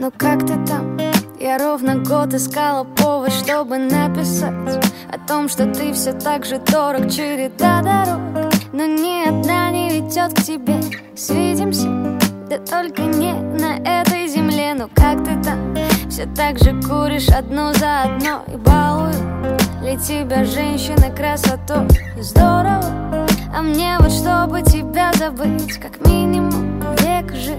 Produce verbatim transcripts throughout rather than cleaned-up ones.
Ну как ты там? Я ровно год искала повод, чтобы написать о том, что ты все так же дорог. Череда дорог, но ни одна не ведет к тебе. Свидимся, да только не на этой земле. Ну как ты там? Все так же куришь одну за одной и балуют ли тебя женщины красотой? Здорово, а мне вот чтобы тебя забыть, как минимум век жить.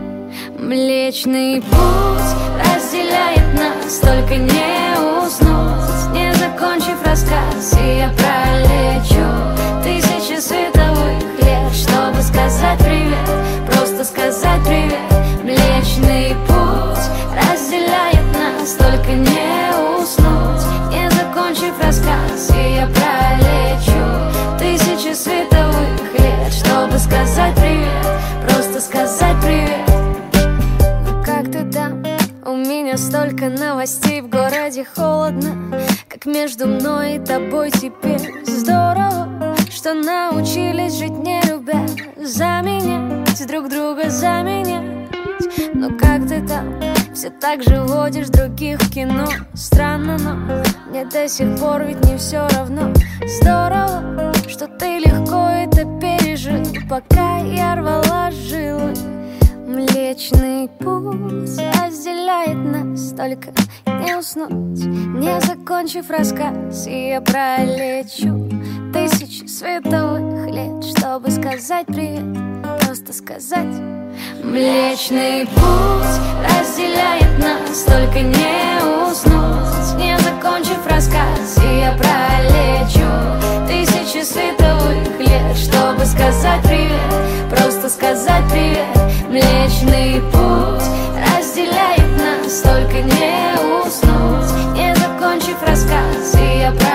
Млечный путь разделяет нас, только не уснуть, не закончив рассказ. И я пролечу тысячи световых лет, чтобы сказать привет, просто сказать привет. Млечный путь разделяет нас, только не уснуть, не закончив рассказ. И я пролечу тысячи световых лет, чтобы сказать привет, просто сказать привет. Как ты там? У меня столько новостей, в городе холодно, как между мной и тобой теперь. Здорово, что научились жить не любя, заменять друг друга, заменять. Ну как ты там? Все так же водишь других в кино. Странно, но мне до сих пор ведь не все равно. Здорово, что ты легко это пережил, пока я рвала жилы. Млечный путь разделяет нас, только не уснуть, не закончив рассказ. И я пролечу тысячи световых лет, чтобы сказать привет, просто сказать. Млечный путь разделяет нас, только не уснуть, не закончив рассказ. И я пролечу тысячи световых лет, чтобы сказать привет, просто сказать привет. Млечный путь разделяет нас, только не уснуть, не закончив рассказ. И я